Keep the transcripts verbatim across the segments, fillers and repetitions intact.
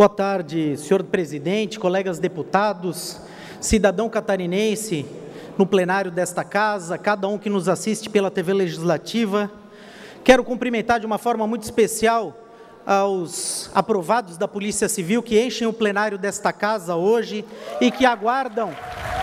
Boa tarde, senhor presidente, colegas deputados, cidadão catarinense no plenário desta casa, cada um que nos assiste pela T V Legislativa. Quero cumprimentar de uma forma muito especial aos aprovados da Polícia Civil que enchem o plenário desta casa hoje e que aguardam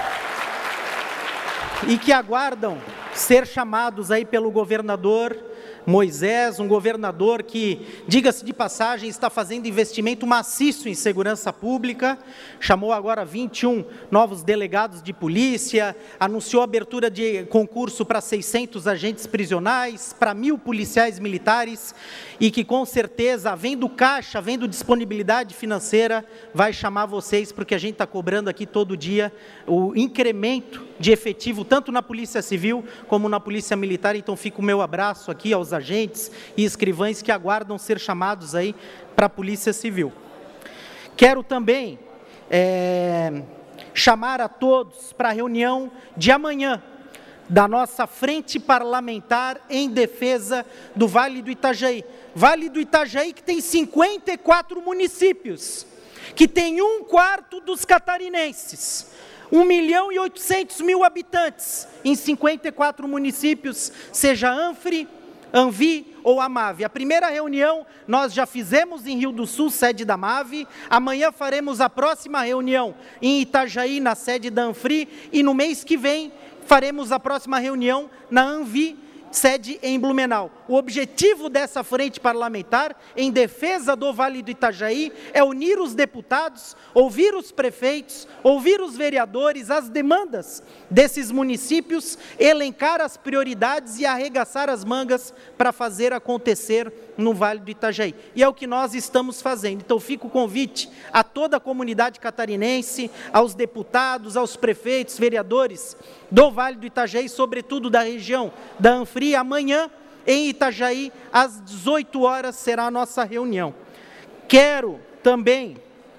e que aguardam ser chamados aí pelo governador Moisés, um governador que, diga-se de passagem, está fazendo investimento maciço em segurança pública, chamou agora vinte e um novos delegados de polícia, anunciou a abertura de concurso para seiscentos agentes prisionais, para mil policiais militares, e que com certeza, havendo caixa, havendo disponibilidade financeira, vai chamar vocês, porque a gente está cobrando aqui todo dia o incremento de efetivo, tanto na Polícia Civil como na Polícia Militar. Então fica o meu abraço aqui aos agentes e escrivães que aguardam ser chamados aí para a Polícia Civil. Quero também é, chamar a todos para a reunião de amanhã, da nossa frente parlamentar em defesa do Vale do Itajaí. Vale do Itajaí que tem cinquenta e quatro municípios, que tem um quarto dos catarinenses, um milhão e oitocentos mil habitantes em cinquenta e quatro municípios, seja Anfre, Anvi ou Amave. A primeira reunião nós já fizemos em Rio do Sul, sede da Amave. Amanhã faremos a próxima reunião em Itajaí, na sede da Anfri, e no mês que vem faremos a próxima reunião na Anvi, sede em Blumenau. O objetivo dessa frente parlamentar em defesa do Vale do Itajaí é unir os deputados, ouvir os prefeitos, ouvir os vereadores, as demandas desses municípios, elencar as prioridades e arregaçar as mangas para fazer acontecer no Vale do Itajaí. E é o que nós estamos fazendo. Então fica o convite a toda a comunidade catarinense, aos deputados, aos prefeitos, vereadores do Vale do Itajaí, sobretudo da região da Anfri. Amanhã, em Itajaí, às dezoito horas, será a nossa reunião. Quero também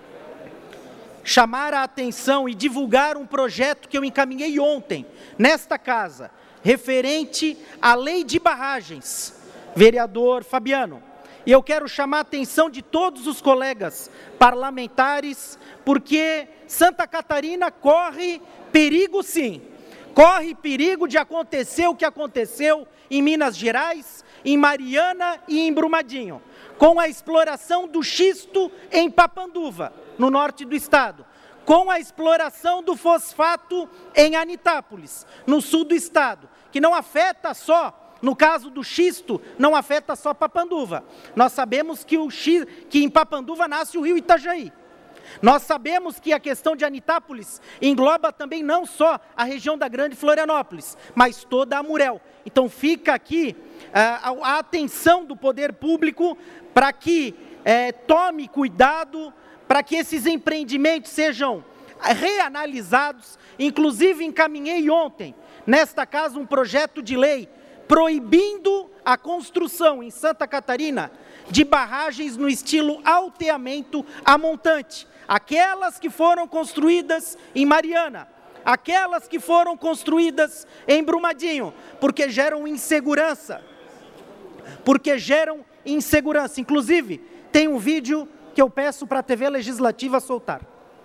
chamar a atenção e divulgar um projeto que eu encaminhei ontem, nesta casa, referente à lei de barragens, vereador Fabiano. E eu quero chamar a atenção de todos os colegas parlamentares, porque Santa Catarina corre perigo sim, corre perigo de acontecer o que aconteceu em Minas Gerais, em Mariana e em Brumadinho, com a exploração do xisto em Papanduva, no norte do estado, com a exploração do fosfato em Anitápolis, no sul do estado, que não afeta só, no caso do xisto, não afeta só Papanduva. Nós sabemos que, o xisto, que em Papanduva nasce o rio Itajaí. Nós sabemos que a questão de Anitápolis engloba também não só a região da Grande Florianópolis, mas toda a Amurel. Então fica aqui uh, a atenção do poder público para que uh, tome cuidado, para que esses empreendimentos sejam reanalisados. Inclusive encaminhei ontem, nesta casa, um projeto de lei proibindo a construção em Santa Catarina de barragens no estilo alteamento a montante. Aquelas que foram construídas em Mariana, aquelas que foram construídas em Brumadinho, porque geram insegurança, porque geram insegurança. Inclusive, tem um vídeo que eu peço para a T V Legislativa soltar.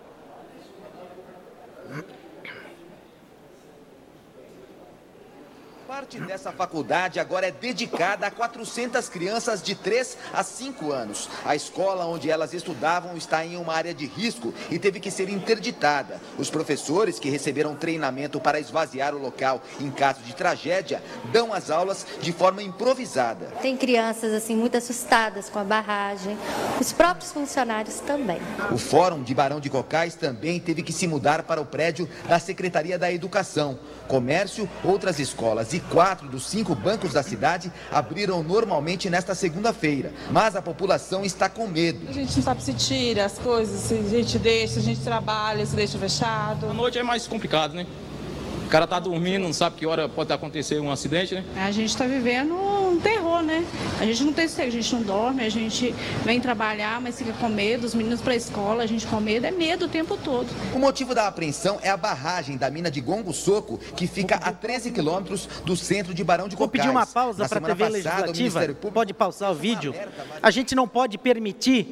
Parte dessa faculdade agora é dedicada a quatrocentas crianças de três a cinco anos. A escola onde elas estudavam está em uma área de risco e teve que ser interditada. Os professores, que receberam treinamento para esvaziar o local em caso de tragédia, dão as aulas de forma improvisada. Tem crianças assim muito assustadas com a barragem, os próprios funcionários também. O Fórum de Barão de Cocais também teve que se mudar para o prédio da Secretaria da Educação. Comércio, outras escolas e quatro dos cinco bancos da cidade abriram normalmente nesta segunda-feira, mas a população está com medo. A gente não sabe se tira as coisas, se a gente deixa, se a gente trabalha, se deixa fechado. À noite é mais complicado, né? O cara tá dormindo, não sabe que hora pode acontecer um acidente, né? A gente está vivendo um terror, né? A gente não tem sossego, a gente não dorme, a gente vem trabalhar, mas fica com medo, os meninos para a escola, a gente com medo, é medo o tempo todo. O motivo da apreensão é a barragem da mina de Gongo Soco, que fica a treze quilômetros do centro de Barão de Cocais. Vou pedir uma pausa para a T V Legislativa, pode pausar o vídeo. A gente não pode permitir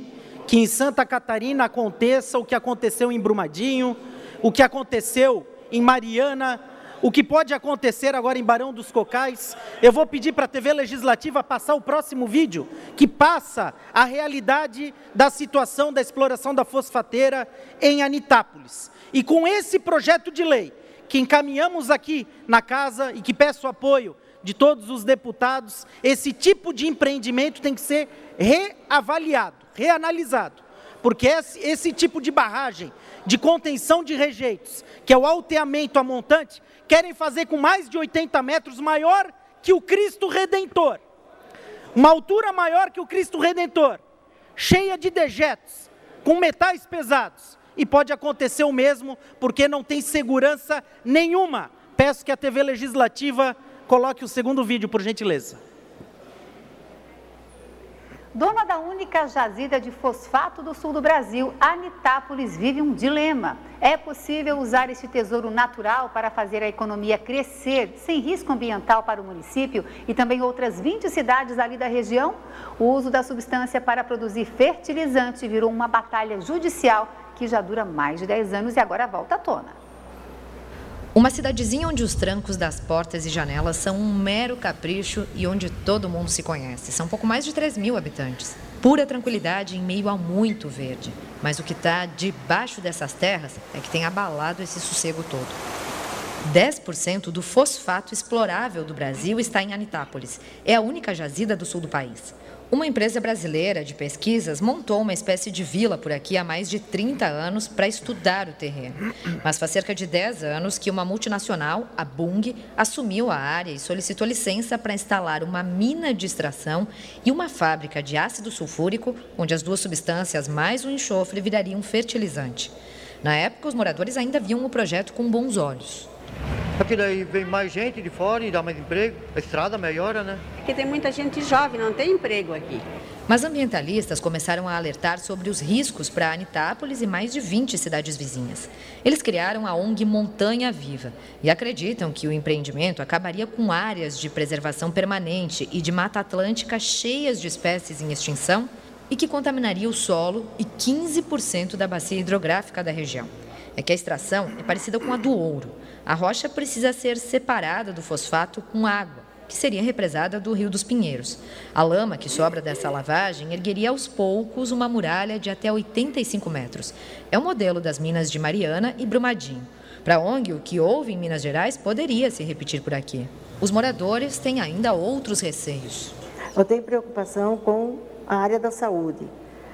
que em Santa Catarina aconteça o que aconteceu em Brumadinho, o que aconteceu em Mariana, o que pode acontecer agora em Barão dos Cocais. Eu vou pedir para a T V Legislativa passar o próximo vídeo, que passa a realidade da situação da exploração da fosfateira em Anitápolis. E com esse projeto de lei, que encaminhamos aqui na casa e que peço apoio de todos os deputados, esse tipo de empreendimento tem que ser reavaliado, reanalisado, porque esse, esse tipo de barragem de contenção de rejeitos, que é o alteamento a montante, querem fazer com mais de oitenta metros, maior que o Cristo Redentor, uma altura maior que o Cristo Redentor, cheia de dejetos, com metais pesados, e pode acontecer o mesmo, porque não tem segurança nenhuma. Peço que a T V Legislativa coloque o segundo vídeo, por gentileza. Dona da única jazida de fosfato do sul do Brasil, Anitápolis vive um dilema. É possível usar este tesouro natural para fazer a economia crescer, sem risco ambiental para o município e também outras vinte cidades ali da região? O uso da substância para produzir fertilizante virou uma batalha judicial que já dura mais de dez anos e agora volta à tona. Uma cidadezinha onde os trancos das portas e janelas são um mero capricho e onde todo mundo se conhece. São pouco mais de três mil habitantes. Pura tranquilidade em meio a muito verde. Mas o que está debaixo dessas terras é que tem abalado esse sossego todo. dez por cento do fosfato explorável do Brasil está em Anitápolis. É a única jazida do sul do país. Uma empresa brasileira de pesquisas montou uma espécie de vila por aqui há mais de trinta anos para estudar o terreno. Mas faz cerca de dez anos que uma multinacional, a Bunge, assumiu a área e solicitou licença para instalar uma mina de extração e uma fábrica de ácido sulfúrico, onde as duas substâncias mais o enxofre virariam um fertilizante. Na época, os moradores ainda viam o projeto com bons olhos. Porque daí vem mais gente de fora e dá mais emprego, a estrada melhora, né? Porque tem muita gente jovem, não tem emprego aqui. Mas ambientalistas começaram a alertar sobre os riscos para Anitápolis e mais de vinte cidades vizinhas. Eles criaram a O N G Montanha Viva e acreditam que o empreendimento acabaria com áreas de preservação permanente e de Mata Atlântica cheias de espécies em extinção e que contaminaria o solo e quinze por cento da bacia hidrográfica da região. É que a extração é parecida com a do ouro. A rocha precisa ser separada do fosfato com água, que seria represada do Rio dos Pinheiros. A lama que sobra dessa lavagem ergueria aos poucos uma muralha de até oitenta e cinco metros. É o modelo das minas de Mariana e Brumadinho. Para a O N G, o que houve em Minas Gerais poderia se repetir por aqui. Os moradores têm ainda outros receios. Eu tenho preocupação com a área da saúde.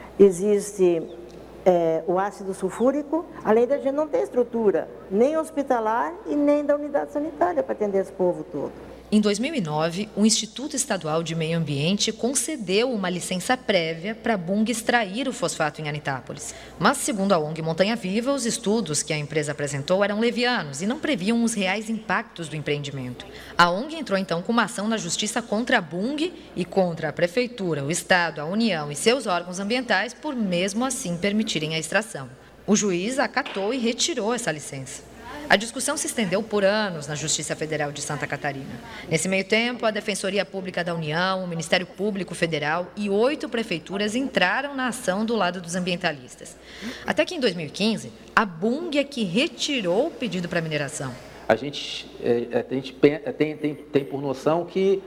Existe é, o ácido sulfúrico, além da gente não ter estrutura, nem hospitalar e nem da unidade sanitária para atender esse povo todo. Em dois mil e nove, o Instituto Estadual de Meio Ambiente concedeu uma licença prévia para a Bunge extrair o fosfato em Anitápolis. Mas, segundo a O N G Montanha Viva, os estudos que a empresa apresentou eram levianos e não previam os reais impactos do empreendimento. A O N G entrou, então, com uma ação na Justiça contra a Bunge e contra a Prefeitura, o Estado, a União e seus órgãos ambientais por, mesmo assim, permitirem a extração. O juiz acatou e retirou essa licença. A discussão se estendeu por anos na Justiça Federal de Santa Catarina. Nesse meio tempo, a Defensoria Pública da União, o Ministério Público Federal e oito prefeituras entraram na ação do lado dos ambientalistas. Até que em dois mil e quinze, a Bunge é que retirou o pedido para mineração. A gente, é, a gente tem, tem, tem por noção que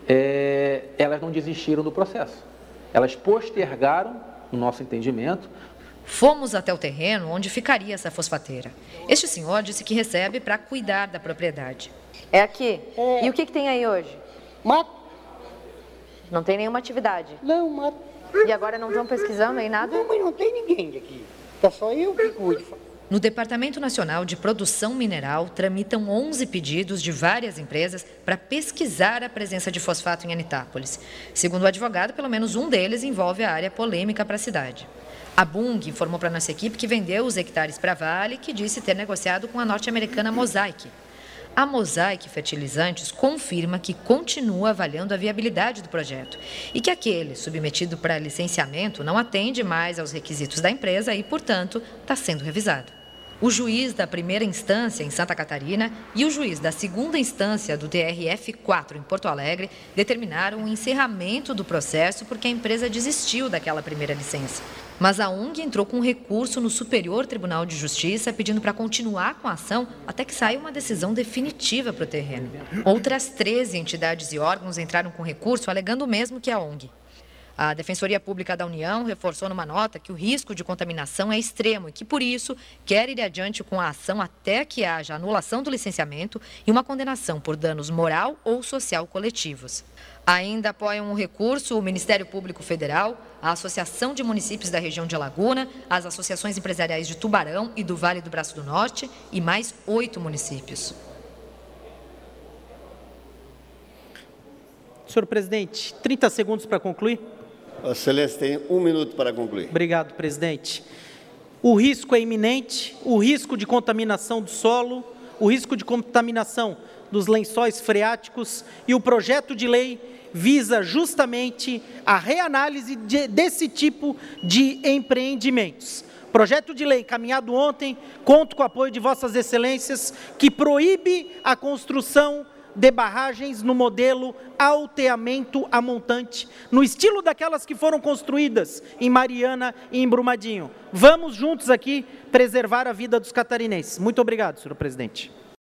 é, elas não desistiram do processo. Elas postergaram, no nosso entendimento. Fomos até o terreno onde ficaria essa fosfateira. Este senhor disse que recebe para cuidar da propriedade. É aqui? É. E o que, que tem aí hoje? Mato. Não tem nenhuma atividade? Não, mato. E agora não estão pesquisando aí nada? Não, mas não tem ninguém aqui. Tá só eu que cuido. No Departamento Nacional de Produção Mineral, tramitam onze pedidos de várias empresas para pesquisar a presença de fosfato em Anitápolis. Segundo o advogado, pelo menos um deles envolve a área polêmica para a cidade. A Bunge informou para a nossa equipe que vendeu os hectares para a Vale, que disse ter negociado com a norte-americana Mosaic. A Mosaic Fertilizantes confirma que continua avaliando a viabilidade do projeto e que aquele submetido para licenciamento não atende mais aos requisitos da empresa e, portanto, está sendo revisado. O juiz da primeira instância, em Santa Catarina, e o juiz da segunda instância do T R F quatro, em Porto Alegre, determinaram o encerramento do processo porque a empresa desistiu daquela primeira licença. Mas a ONG entrou com um recurso no Superior Tribunal de Justiça pedindo para continuar com a ação até que saia uma decisão definitiva para o terreno. Outras treze entidades e órgãos entraram com recurso alegando o mesmo que a ONG. A Defensoria Pública da União reforçou numa nota que o risco de contaminação é extremo e que, por isso, quer ir adiante com a ação até que haja anulação do licenciamento e uma condenação por danos moral ou social coletivos. Ainda apoiam o recurso o Ministério Público Federal, a Associação de Municípios da região de Laguna, as associações empresariais de Tubarão e do Vale do Braço do Norte e mais oito municípios. Senhor presidente, trinta segundos para concluir. Vossa Excelência tem um minuto para concluir. Obrigado, presidente. O risco é iminente, o risco de contaminação do solo, o risco de contaminação dos lençóis freáticos, e o projeto de lei visa justamente a reanálise de, desse tipo de empreendimentos. Projeto de lei encaminhado ontem, conto com o apoio de Vossas Excelências, que proíbe a construção de barragens no modelo alteamento a montante, no estilo daquelas que foram construídas em Mariana e em Brumadinho. Vamos juntos aqui preservar a vida dos catarinenses. Muito obrigado, senhor presidente.